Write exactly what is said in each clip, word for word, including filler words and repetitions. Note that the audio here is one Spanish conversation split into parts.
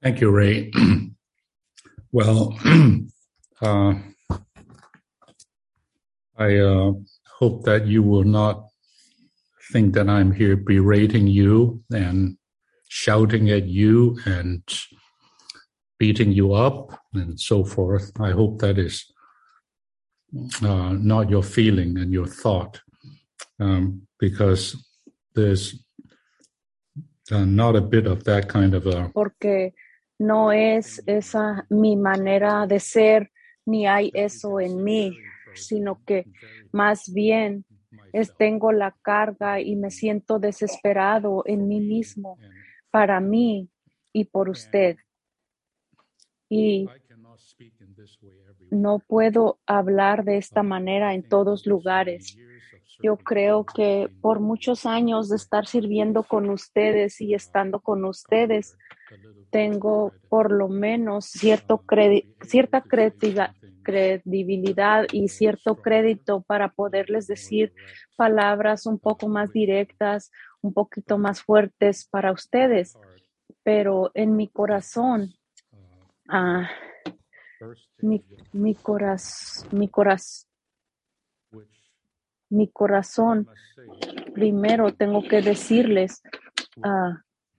Thank you, Ray. Well, uh, I uh, hope that you will not think that I'm here berating you and shouting at you and beating you up and so forth. I hope that is uh, not your feeling and your thought, um, because there's uh, not a bit of that kind of a... Porque no es esa mi manera de ser, ni hay eso en mí, sino que más bien es, tengo la carga y me siento desesperado en mí mismo, para mí y por usted. Y no puedo hablar de esta manera en todos lugares. Yo creo que por muchos años de estar sirviendo con ustedes y estando con ustedes, tengo por lo menos cierto credi- cierta credibilidad, credibilidad y cierto crédito para poderles decir palabras un poco más directas, un poquito más fuertes para ustedes. Pero en mi corazón, ah, mi, mi corazón, mi corazón, mi corazón, primero tengo que decirles uh,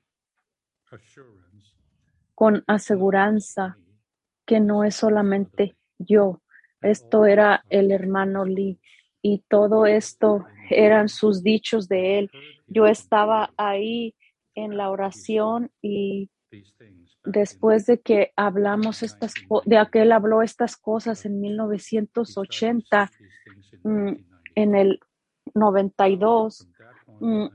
con aseguranza que no es solamente yo. Esto era el hermano Lee y todo esto eran sus dichos de él. Yo estaba ahí en la oración y después de que hablamos estas de aquel habló estas cosas en mil novecientos ochenta, mm, en el noventa y dos, mm,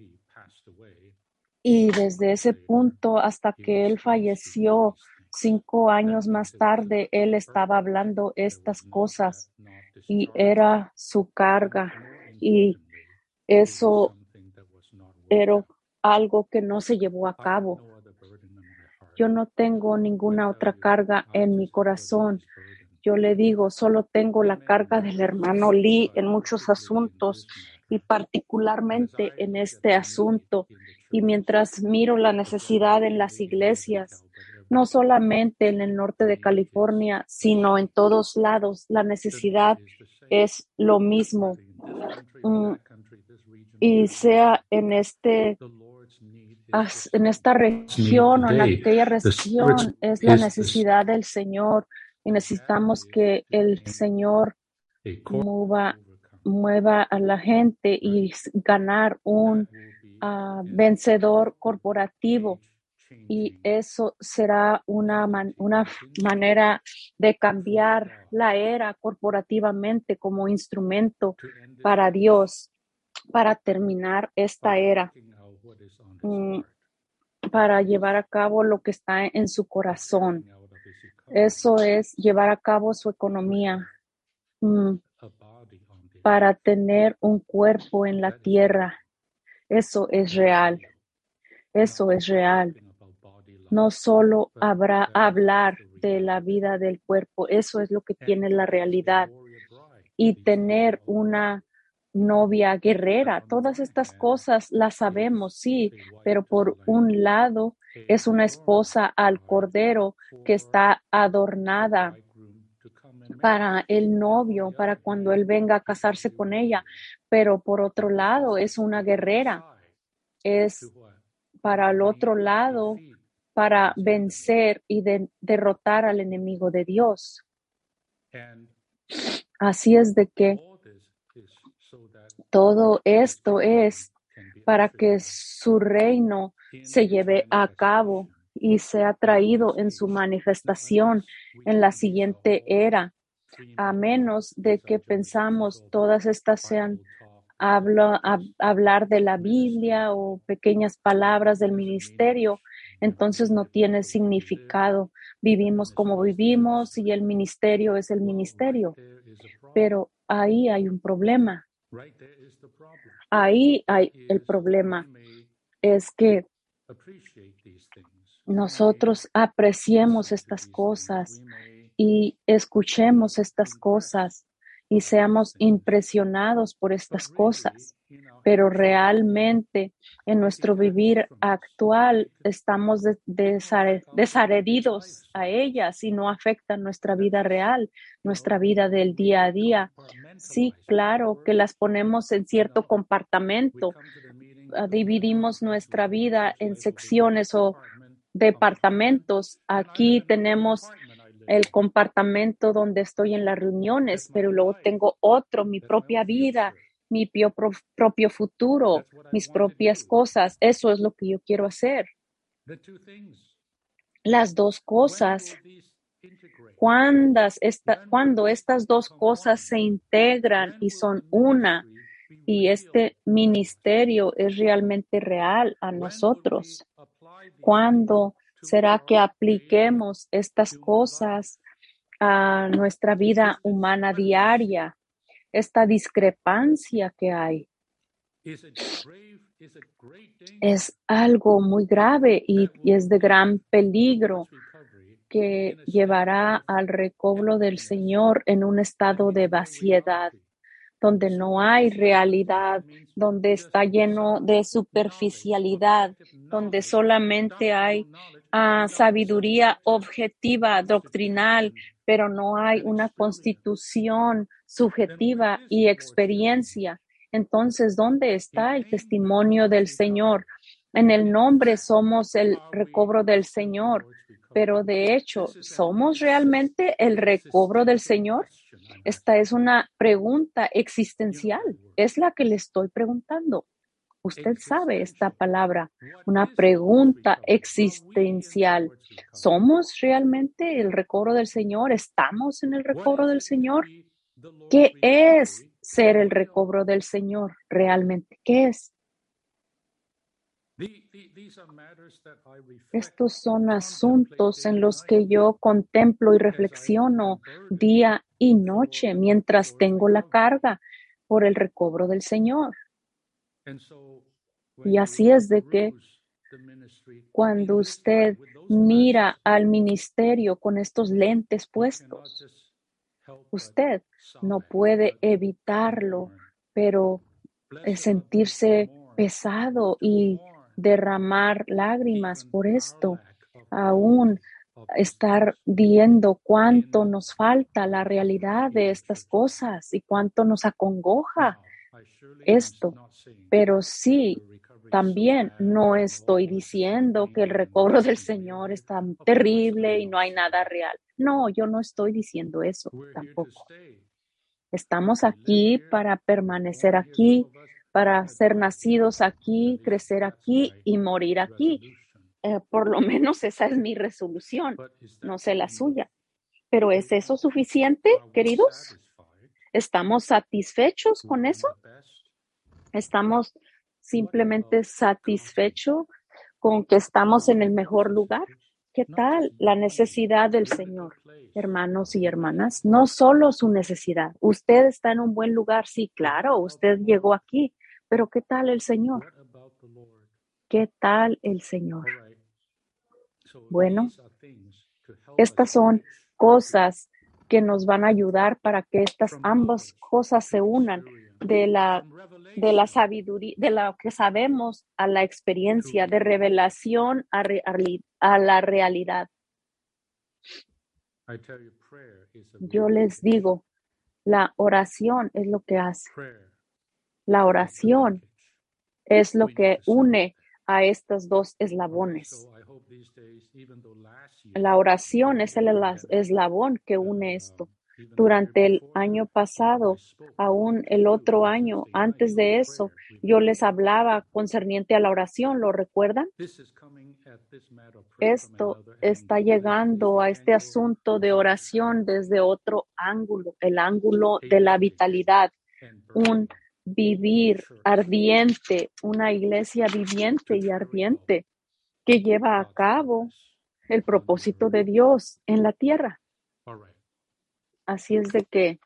y desde ese punto hasta que él falleció cinco años más tarde, él estaba hablando estas cosas y era su carga, y eso era algo que no se llevó a cabo. Yo no tengo ninguna otra carga en mi corazón. Yo le digo, solo tengo la carga del hermano Lee en muchos asuntos y particularmente en este asunto. Y mientras miro la necesidad en las iglesias, no solamente en el norte de California, sino en todos lados, la necesidad es lo mismo. Mm, y sea en este en esta región o en aquella región, es la necesidad del Señor, y necesitamos que el Señor mueva, mueva a la gente y ganar un uh, vencedor corporativo, y eso será una, man, una manera de cambiar la era corporativamente como instrumento para Dios, para terminar esta era, mm, para llevar a cabo lo que está en su corazón. Eso es llevar a cabo su economía, mm, para tener un cuerpo en la tierra. Eso es real. Eso es real. No solo habrá hablar de la vida del cuerpo, eso es lo que tiene la realidad. Y tener una novia guerrera, todas estas cosas las sabemos, sí, pero por un lado es una esposa al cordero que está adornada para el novio, para cuando él venga a casarse con ella, pero por otro lado es una guerrera, es para el otro lado para vencer y de, derrotar al enemigo de Dios. Así es de que todo esto es para que su reino se lleve a cabo y sea traído en su manifestación en la siguiente era, a menos de que pensamos todas estas sean habla, a, hablar de la Biblia o pequeñas palabras del ministerio, entonces no tiene significado. Vivimos como vivimos y el ministerio es el ministerio, pero ahí hay un problema. Ahí hay el problema, es que nosotros apreciemos estas cosas y escuchemos estas cosas y seamos impresionados por estas cosas. pero realmente en nuestro vivir actual estamos de, de, desadheridos a ellas y no afectan nuestra vida real, nuestra vida del día a día. Sí, claro que las ponemos en cierto compartimento, uh, dividimos nuestra vida en secciones o departamentos. Aquí tenemos el compartimento donde estoy en las reuniones, pero luego tengo otro, mi propia vida, mi pio, pro, propio futuro, mis propias cosas. Eso es lo que yo quiero hacer. Las dos cosas. Cuando, esta, cuando estas dos cosas se integran y son una, y este ministerio es realmente real a nosotros, ¿cuándo será que apliquemos estas cosas a nuestra vida humana diaria? Esta discrepancia que hay es algo muy grave y, y es de gran peligro que llevará al recobro del Señor en un estado de vaciedad, donde no hay realidad, donde está lleno de superficialidad, donde solamente hay uh, sabiduría objetiva, doctrinal, pero no hay una constitución subjetiva y experiencia. Entonces, ¿dónde está el testimonio del Señor? En el nombre somos el recobro del Señor, pero de hecho, ¿somos realmente el recobro del Señor? Esta es una pregunta existencial, es la que le estoy preguntando. Usted sabe esta palabra, una pregunta existencial. ¿Somos realmente el recobro del Señor? ¿Estamos en el recobro del Señor? ¿Qué es ser el recobro del Señor realmente? ¿Qué es? Estos son asuntos en los que yo contemplo y reflexiono día y noche mientras tengo la carga por el recobro del Señor. Y así es de que cuando usted mira al ministerio con estos lentes puestos, usted no puede evitarlo, pero sentirse pesado y derramar lágrimas por esto, aún estar viendo cuánto nos falta la realidad de estas cosas y cuánto nos acongoja esto. Pero sí, también no estoy diciendo que el recobro del Señor es tan terrible y no hay nada real. No, yo no estoy diciendo eso tampoco. Estamos aquí para permanecer aquí, para ser nacidos aquí, crecer aquí y morir aquí. Eh, por lo menos esa es mi resolución, no sé la suya. Pero ¿es eso suficiente, queridos? ¿Estamos satisfechos con eso? ¿Estamos simplemente satisfechos con que estamos en el mejor lugar? ¿Qué tal la necesidad del Señor, hermanos y hermanas? No solo su necesidad. Usted está en un buen lugar, sí, claro, usted llegó aquí, pero ¿qué tal el Señor? ¿Qué tal el Señor? Bueno, estas son cosas que nos van a ayudar para que estas ambas cosas se unan, de la, de la sabiduría, de lo que sabemos a la experiencia, de revelación a, re, a la realidad. Yo les digo, la oración es lo que hace. La oración es lo que une a estos dos eslabones. La oración es el eslabón que une esto. Durante el año pasado, aún el otro año, antes de eso, yo les hablaba concerniente a la oración, ¿lo recuerdan? Esto está llegando a este asunto de oración desde otro ángulo, el ángulo de la vitalidad, un vivir ardiente, una iglesia viviente y ardiente que lleva a cabo el propósito de Dios en la tierra. Así es de que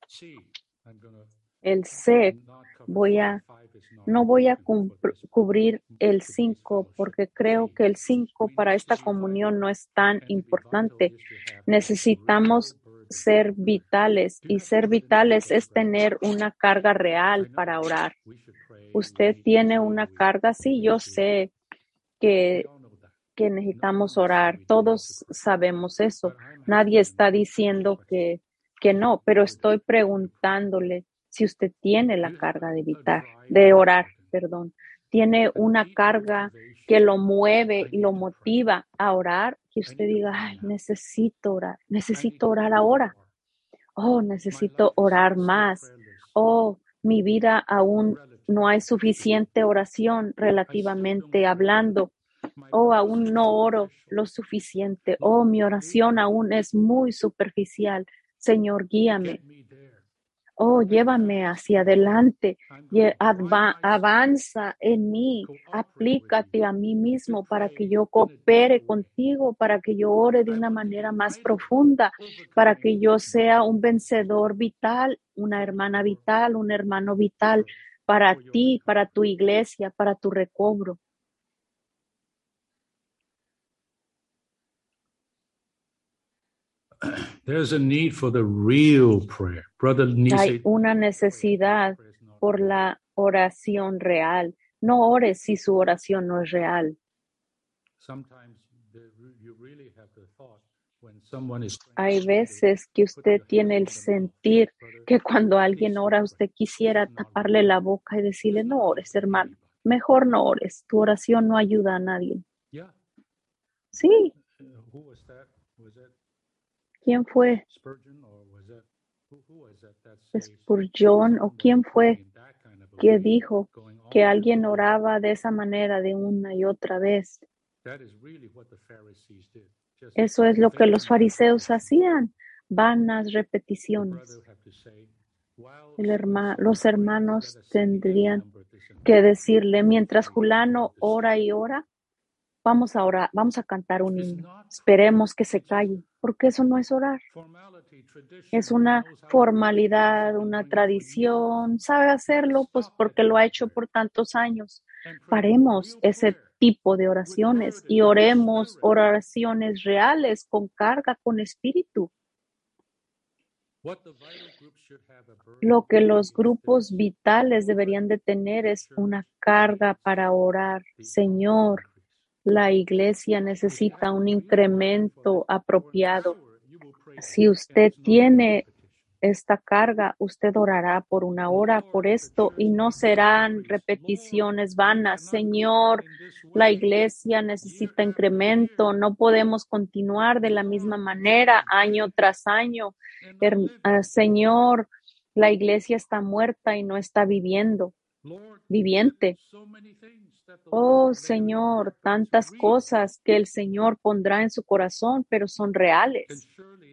el C, voy a, no voy a cubrir el cinco porque creo que el cinco para esta comunión no es tan importante. Necesitamos ser vitales y ser vitales es tener una carga real para orar. Usted tiene una carga, sí, yo sé que, que necesitamos orar. Todos sabemos eso. Nadie está diciendo que, que no, pero estoy preguntándole si usted tiene la carga de evitar, de orar, perdón. Tiene una carga que lo mueve y lo motiva a orar, que usted diga, ay, necesito orar, necesito orar ahora. Oh, necesito orar más. Oh, mi vida aún no hay suficiente oración relativamente hablando. Oh, aún no oro lo suficiente. Oh, mi oración aún es muy superficial. Señor, guíame. Oh, llévame hacia adelante. Avanza en mí. Aplícate a mí mismo para que yo coopere contigo, para que yo ore de una manera más profunda, para que yo sea un vencedor vital, una hermana vital, un hermano vital para ti, para tu iglesia, para tu recobro. There's a need for the real prayer. Brother Nise, Hay una necesidad por la oración real. No ores si su oración no es real. Hay veces que usted tiene el sentir que cuando alguien ora, usted quisiera taparle la boca y decirle, no ores, hermano. Mejor no ores. Tu oración no ayuda a nadie. Sí. ¿Quién fue? Spurgeon, ¿o quién fue que dijo que alguien oraba de esa manera de una y otra vez? Eso es lo que los fariseos hacían, vanas repeticiones. El herma, los hermanos tendrían que decirle, mientras Julano ora y ora, vamos a orar, vamos a cantar un himno. Esperemos que se calle, porque eso no es orar. Es una formalidad, una tradición. ¿Sabe hacerlo? Pues porque lo ha hecho por tantos años. Paremos ese tipo de oraciones y oremos oraciones reales, con carga, con espíritu. Lo que los grupos vitales deberían de tener es una carga para orar. Señor, la iglesia necesita un incremento apropiado. Si usted tiene esta carga, usted orará por una hora por esto y no serán repeticiones vanas. Señor, la iglesia necesita incremento. No podemos continuar de la misma manera año tras año. Uh, Señor, la iglesia está muerta y no está viviendo, viviente. Oh, Señor, tantas cosas que el Señor pondrá en su corazón, pero son reales.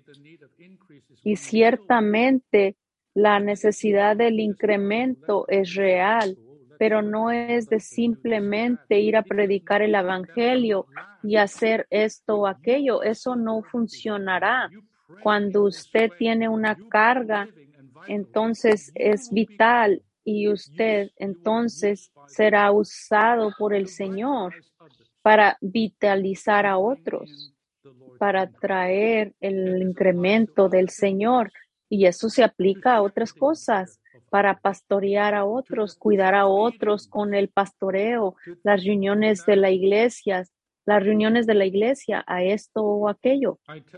Y ciertamente la necesidad del incremento es real, pero no es de simplemente ir a predicar el evangelio y hacer esto o aquello. Eso no funcionará. Cuando usted tiene una carga, entonces es vital y usted entonces será usado por el Señor para vitalizar a otros, para traer el incremento del Señor. Y eso se aplica a otras cosas, para pastorear a otros, cuidar a otros con el pastoreo, las reuniones de la iglesia, las reuniones de la iglesia, a esto o aquello.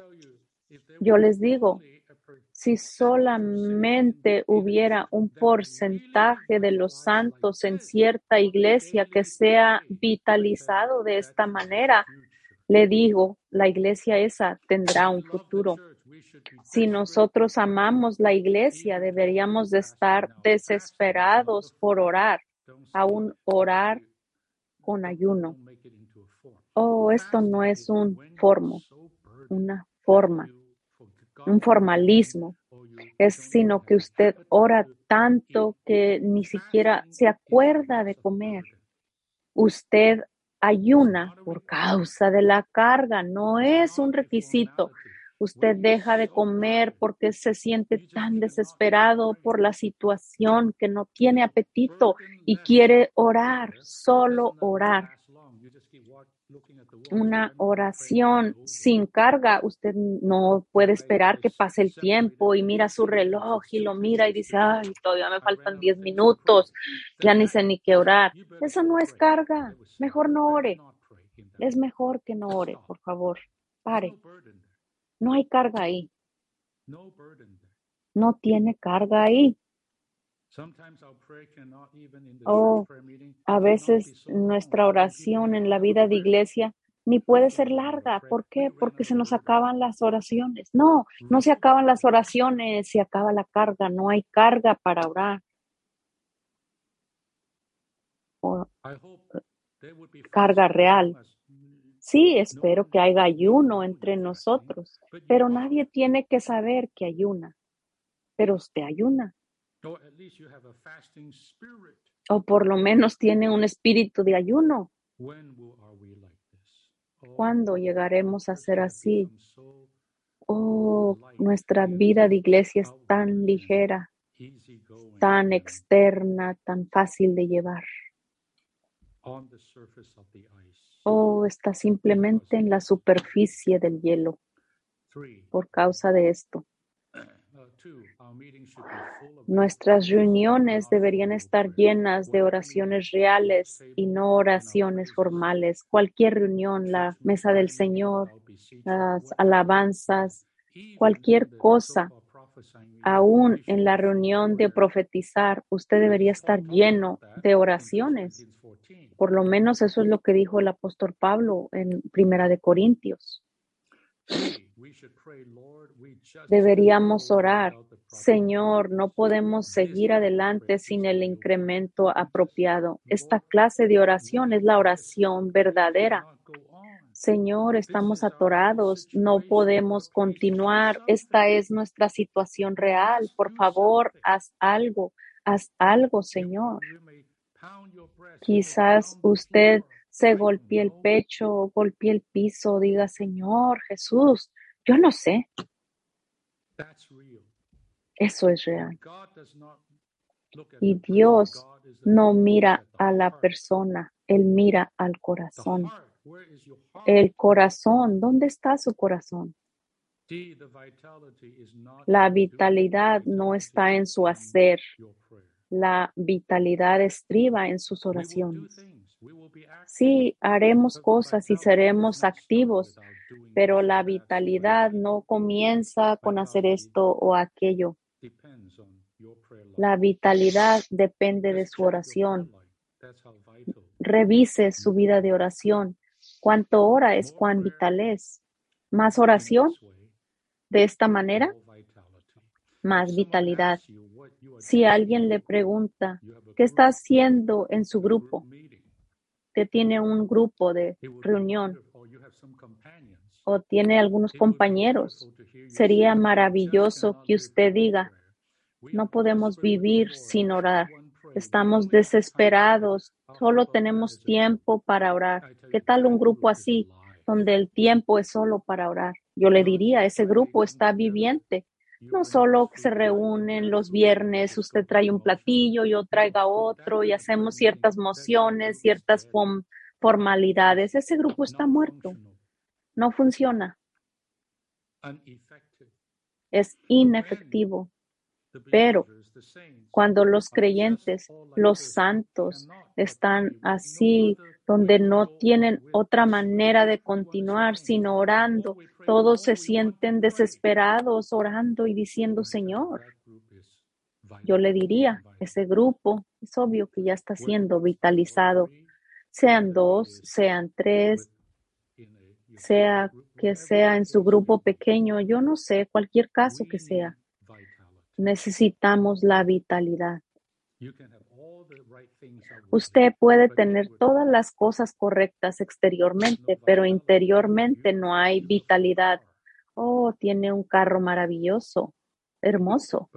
Yo les digo, si solamente hubiera un porcentaje de los santos en cierta iglesia que sea vitalizado de esta manera, le digo, la iglesia esa tendrá un futuro. Si nosotros amamos la iglesia, deberíamos de estar desesperados por orar, aún orar con ayuno. Oh, esto no es un formo, una forma, un formalismo. Es sino que usted ora tanto que ni siquiera se acuerda de comer. Usted ayuna por causa de la carga, no es un requisito. Usted deja de comer porque se siente tan desesperado por la situación que no tiene apetito y quiere orar, solo orar. Una oración sin carga, usted no puede esperar que pase el tiempo y mira su reloj y lo mira y dice, ay, todavía me faltan diez minutos, ya ni sé ni qué orar. Eso no es carga, mejor no ore. Es mejor que no ore, por favor. Pare. No hay carga ahí. No tiene carga ahí. Oh, a veces nuestra oración en la vida de iglesia ni puede ser larga. ¿Por qué? Porque se nos acaban las oraciones. No, no se acaban las oraciones, se acaba la carga. No hay carga para orar. O carga real. Sí, espero que haya ayuno entre nosotros, pero nadie tiene que saber que ayuna. Pero usted ayuna. O por lo menos tiene un espíritu de ayuno. ¿Cuándo llegaremos a ser así? Oh, nuestra vida de iglesia es tan ligera, tan externa, tan fácil de llevar. Oh, está simplemente en la superficie del hielo por causa de esto. Nuestras reuniones deberían estar llenas de oraciones reales y no oraciones formales. Cualquier reunión, la mesa del Señor, las alabanzas, cualquier cosa, aún en la reunión de profetizar, usted debería estar lleno de oraciones. Por lo menos eso es lo que dijo el apóstol Pablo en Primera de Corintios. Deberíamos orar, Señor, no podemos seguir adelante sin el incremento apropiado. Esta clase de oración es la oración verdadera. Señor, estamos atorados, no podemos continuar. Esta es nuestra situación real. Por favor, haz algo, haz algo, Señor. Quizás usted se golpee el pecho o golpee el piso, diga, Señor Jesús, yo no sé. Eso es real. Y Dios no mira a la persona, Él mira al corazón. El corazón, ¿dónde está su corazón? La vitalidad no está en su hacer. La vitalidad estriba en sus oraciones. Sí, haremos cosas y seremos activos, pero la vitalidad no comienza con hacer esto o aquello. La vitalidad depende de su oración. Revise su vida de oración. ¿Cuánto ora es cuán vital es? ¿Más oración? De esta manera, más vitalidad. Si alguien le pregunta, ¿qué está haciendo en su grupo? Que tiene un grupo de reunión o tiene algunos compañeros. Sería maravilloso que usted diga, no podemos vivir sin orar. Estamos desesperados. Solo tenemos tiempo para orar. ¿Qué tal un grupo así, donde el tiempo es solo para orar? Yo le diría, ese grupo está viviente. No solo que se reúnen los viernes, usted trae un platillo, yo traiga otro y hacemos ciertas mociones, ciertas form- formalidades. Ese grupo está muerto. No funciona. Es inefectivo. Pero cuando los creyentes, los santos, están así, donde no tienen otra manera de continuar sino orando, todos se sienten desesperados orando y diciendo, Señor, yo le diría, ese grupo es obvio que ya está siendo vitalizado, sean dos, sean tres, sea que sea en su grupo pequeño, yo no sé, cualquier caso que sea. Necesitamos la vitalidad. Usted puede tener todas las cosas correctas exteriormente, pero interiormente no hay vitalidad. Oh, tiene un carro maravilloso, hermoso,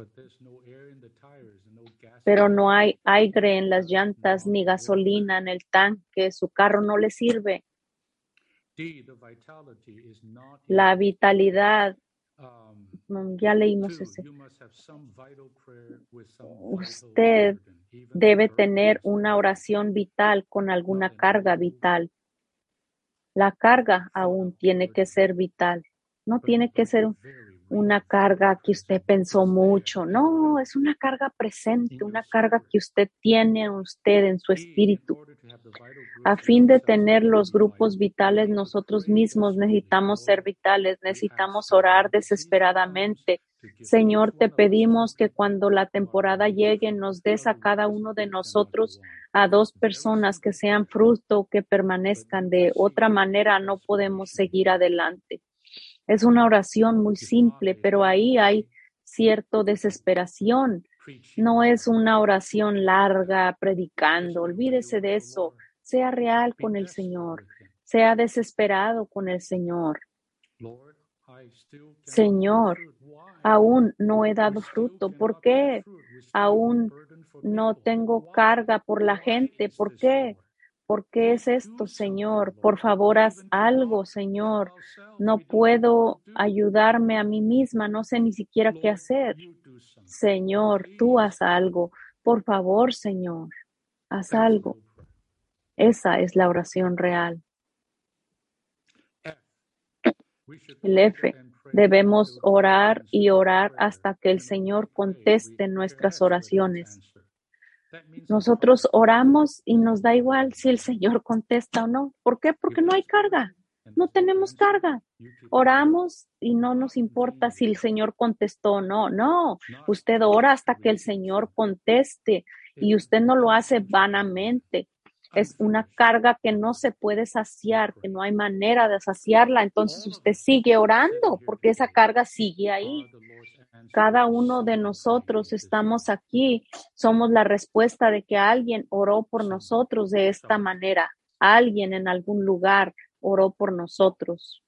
pero no hay aire en las llantas ni gasolina en el tanque. Su carro no le sirve. La vitalidad, ya leímos ese. Usted debe tener una oración vital con alguna carga vital. La carga aún tiene que ser vital. No tiene que ser una carga que usted pensó mucho. No, es una carga presente, una carga que usted tiene en usted, en su espíritu. A fin de tener los grupos vitales, nosotros mismos necesitamos ser vitales, necesitamos orar desesperadamente. Señor, te pedimos que cuando la temporada llegue, nos des a cada uno de nosotros a dos personas que sean fruto, que permanezcan. De otra manera, no podemos seguir adelante. Es una oración muy simple, pero ahí hay cierta desesperación. No es una oración larga predicando. Olvídese de eso. Sea real con el Señor. Sea desesperado con el Señor. Señor, aún no he dado fruto. ¿Por qué? Aún no tengo carga por la gente. ¿Por qué? ¿Por qué es esto, Señor? Por favor, haz algo, Señor. No puedo ayudarme a mí misma. No sé ni siquiera qué hacer. Señor, tú haz algo. Por favor, Señor, haz algo. Esa es la oración real. El F. Debemos orar y orar hasta que el Señor conteste nuestras oraciones. Nosotros oramos y nos da igual si el Señor contesta o no. ¿Por qué? Porque no hay carga. No tenemos carga. Oramos y no nos importa si el Señor contestó o no. No, usted ora hasta que el Señor conteste y usted no lo hace vanamente. Es una carga que no se puede saciar, que no hay manera de saciarla. Entonces usted sigue orando porque esa carga sigue ahí. Cada uno de nosotros estamos aquí, somos la respuesta de que alguien oró por nosotros de esta manera. Alguien en algún lugar oró por nosotros.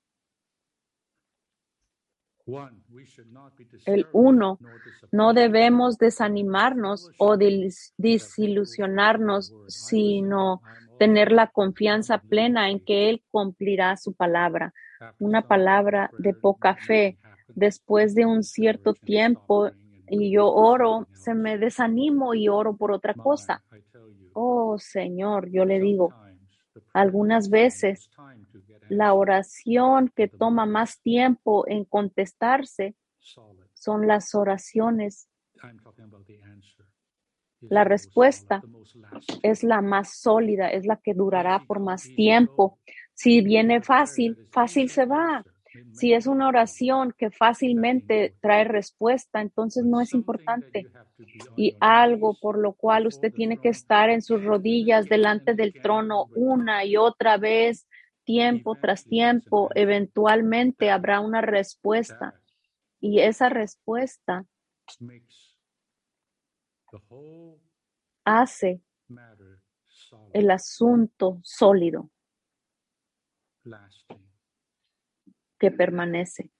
El uno, no debemos desanimarnos o desilusionarnos, sino tener la confianza plena en que Él cumplirá su palabra. Una palabra de poca fe. Después de un cierto tiempo y yo oro, se me desanimo y oro por otra cosa. Oh, Señor, yo le digo, algunas veces la oración que toma más tiempo en contestarse son las oraciones. La respuesta es la más sólida, es la que durará por más tiempo. Si viene fácil, fácil se va. Si es una oración que fácilmente trae respuesta, entonces no es importante. Y algo por lo cual usted tiene que estar en sus rodillas delante del trono una y otra vez, tiempo tras tiempo, eventualmente habrá una respuesta. Y esa respuesta hace el asunto sólido que permanece.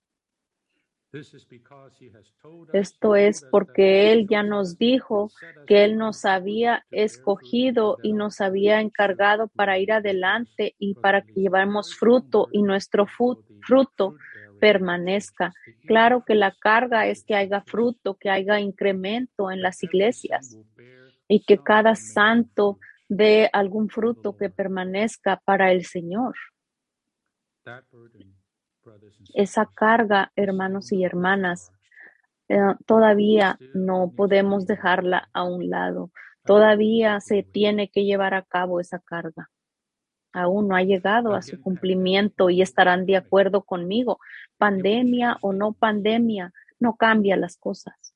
Esto es porque Él ya nos dijo que Él nos había escogido y nos había encargado para ir adelante y para que lleváramos fruto y nuestro fruto permanezca. Claro que la carga es que haya fruto, que haya incremento en las iglesias y que cada santo dé algún fruto que permanezca para el Señor. Esa carga, hermanos y hermanas, eh, todavía no podemos dejarla a un lado. Todavía se tiene que llevar a cabo esa carga. Aún no ha llegado a su cumplimiento y estarán de acuerdo conmigo. Pandemia o no pandemia, no cambia las cosas.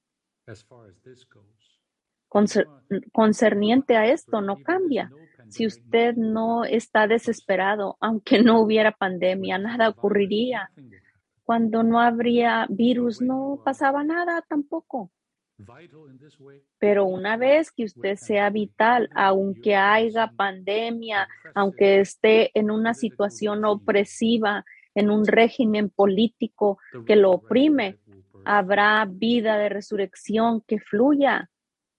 Concer- concerniente a esto, no cambia. Si usted no está desesperado, aunque no hubiera pandemia, nada ocurriría. Cuando no habría virus, no pasaba nada tampoco. Pero una vez que usted sea vital, aunque haya pandemia, aunque esté en una situación opresiva, en un régimen político que lo oprime, habrá vida de resurrección que fluya.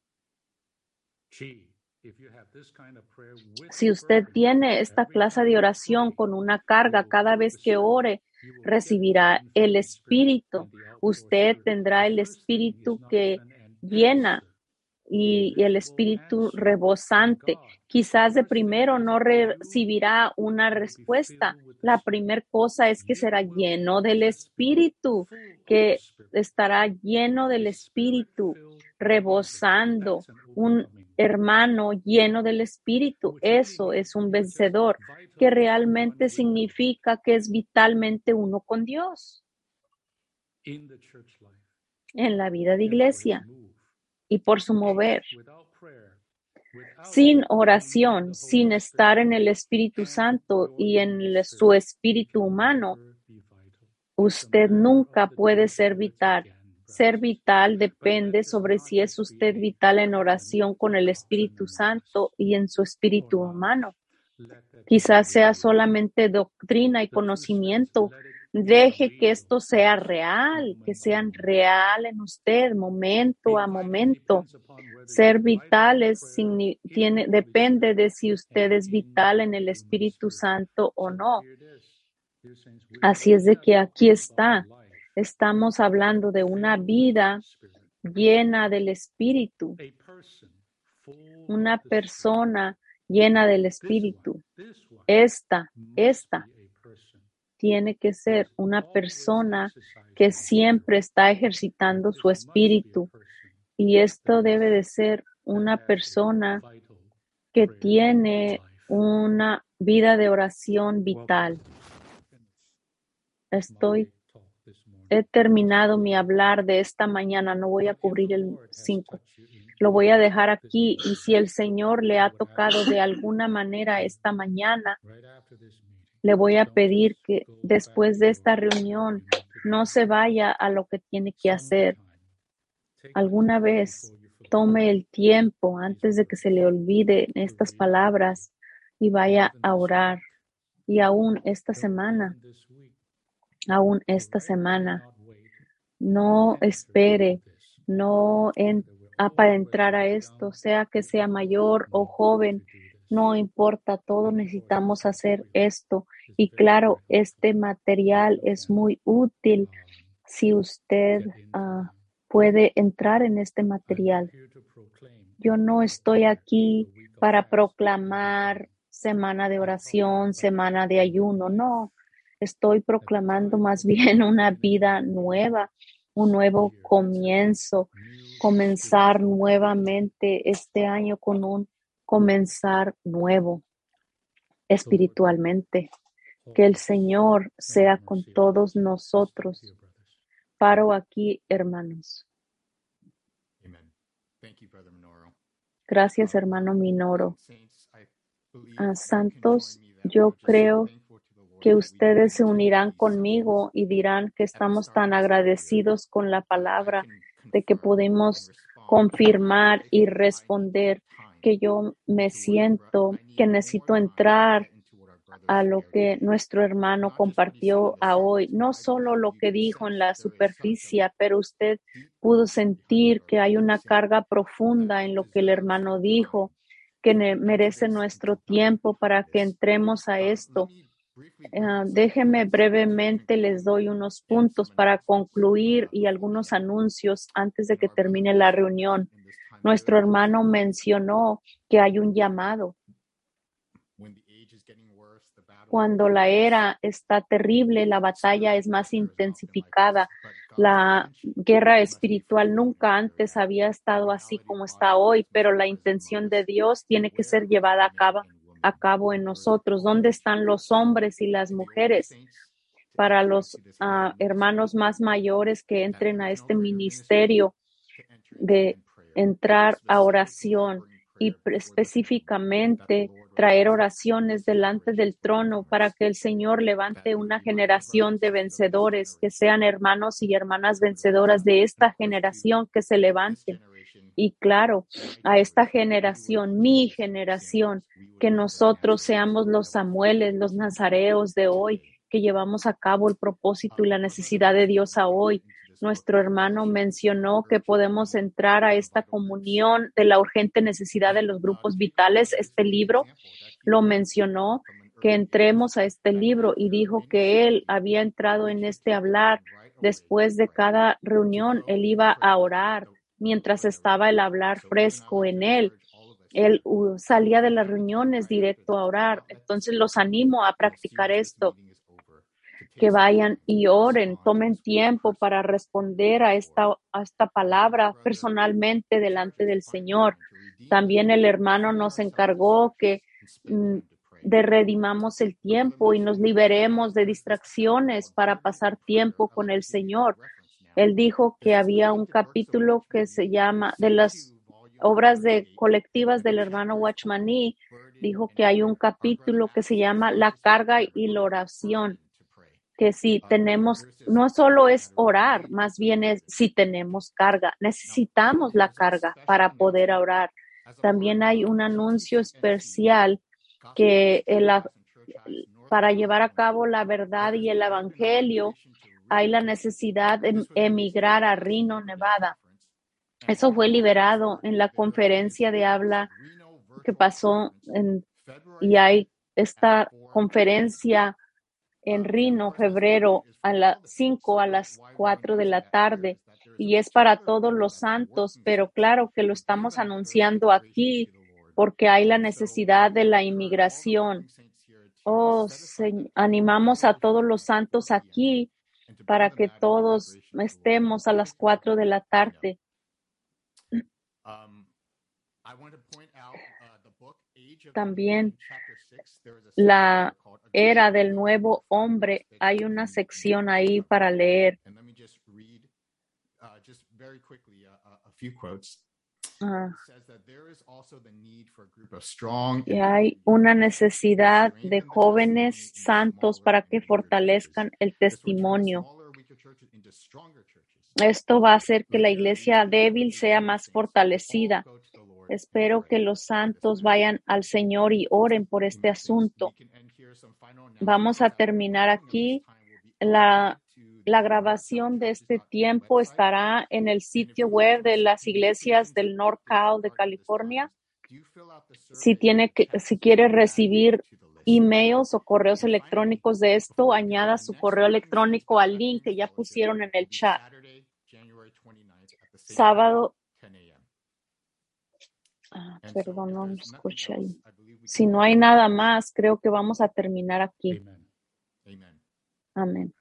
Si usted tiene esta clase de oración con una carga cada vez que ore, recibirá el Espíritu. Usted tendrá el Espíritu que llena y, y el espíritu rebosante. Quizás de primero no recibirá una respuesta. La primera cosa es que será lleno del espíritu, que estará lleno del espíritu, rebosando. Un hermano lleno del espíritu, eso es un vencedor, que realmente significa que es vitalmente uno con Dios en la vida de iglesia y por su mover. Sin oración, sin estar en el Espíritu Santo y en el, su espíritu humano, usted nunca puede ser vital. Ser vital depende sobre si es usted vital en oración con el Espíritu Santo y en su espíritu humano. Quizás sea solamente doctrina y conocimiento. Deje que esto sea real, que sean real en usted, momento a momento. Ser vital es, tiene, depende de si usted es vital en el Espíritu Santo o no. Así es de que aquí está. Estamos hablando de una vida llena del Espíritu. Una persona llena del Espíritu. Esta, esta tiene que ser una persona que siempre está ejercitando su espíritu. Y esto debe de ser una persona que tiene una vida de oración vital. Estoy, he terminado mi hablar de esta mañana. No voy a cubrir el cinco. Lo voy a dejar aquí. Y si el Señor le ha tocado de alguna manera esta mañana, le voy a pedir que después de esta reunión no se vaya a lo que tiene que hacer. Alguna vez tome el tiempo antes de que se le olviden estas palabras y vaya a orar. Y aún esta semana, aún esta semana, no espere, no en, a, para entrar a esto, sea que sea mayor o joven, no importa, todos necesitamos hacer esto. Y claro, este material es muy útil si usted uh, puede entrar en este material. Yo no estoy aquí para proclamar semana de oración, semana de ayuno, no. Estoy proclamando más bien una vida nueva, un nuevo comienzo, comenzar nuevamente este año con un comenzar nuevo espiritualmente. Que el Señor sea con todos nosotros. Paro aquí, hermanos. Gracias, hermano Minoro. A santos, yo creo que ustedes se unirán conmigo y dirán que estamos tan agradecidos con la palabra de que podemos confirmar y responder que yo me siento que necesito entrar a lo que nuestro hermano compartió a hoy, no solo lo que dijo en la superficie, pero usted pudo sentir que hay una carga profunda en lo que el hermano dijo, que merece nuestro tiempo para que entremos a esto. Uh, déjenme brevemente, les doy unos puntos para concluir y algunos anuncios antes de que termine la reunión. Nuestro hermano mencionó que hay un llamado. Cuando la era está terrible, la batalla es más intensificada. La guerra espiritual nunca antes había estado así como está hoy, pero la intención de Dios tiene que ser llevada a cabo, a cabo en nosotros. ¿Dónde están los hombres y las mujeres? Para los uh, hermanos más mayores que entren a este ministerio de entrar a oración y específicamente traer oraciones delante del trono para que el Señor levante una generación de vencedores, que sean hermanos y hermanas vencedoras de esta generación que se levanten. Y claro, a esta generación, mi generación, que nosotros seamos los Samueles, los nazareos de hoy, que llevamos a cabo el propósito y la necesidad de Dios a hoy. Nuestro hermano mencionó que podemos entrar a esta comunión de la urgente necesidad de los grupos vitales. Este libro lo mencionó, que entremos a este libro, y dijo que él había entrado en este hablar. Después de cada reunión, él iba a orar mientras estaba el hablar fresco en él. Él uh, salía de las reuniones directo a orar. Entonces los animo a practicar esto, que vayan y oren, tomen tiempo para responder a esta, a esta palabra personalmente delante del Señor. También el hermano nos encargó que mm, de redimamos el tiempo y nos liberemos de distracciones para pasar tiempo con el Señor. Él dijo que había un capítulo que se llama de las obras de colectivas del hermano Watchmaní. Dijo que hay un capítulo que se llama La carga y la oración, que si tenemos, no solo es orar, más bien es si tenemos carga, necesitamos la carga para poder orar. También hay un anuncio especial que el, para llevar a cabo la verdad y el evangelio hay la necesidad de emigrar a Reno, Nevada. Eso fue liberado en la conferencia de habla que pasó en, y hay esta conferencia en Reno, febrero, a las cinco a las cuatro de la tarde, y es para todos los santos, pero claro que lo estamos anunciando aquí porque hay la necesidad de la inmigración. Oh, se, animamos a todos los santos aquí para que todos estemos a las cuatro de la tarde. También la era del nuevo hombre, hay una sección ahí para leer. Uh, y hay una necesidad de jóvenes santos para que fortalezcan el testimonio. Esto va a hacer que la iglesia débil sea más fortalecida. Espero que los santos vayan al Señor y oren por este asunto. Vamos a terminar aquí. La, la grabación de este tiempo estará en el sitio web de las iglesias del NorCal de California. Si tiene que, si quiere recibir emails o correos electrónicos de esto, añada su correo electrónico al link que ya pusieron en el chat. Sábado. Ah, perdón, no me escuché ahí. Si no hay nada más, creo que vamos a terminar aquí. Amén.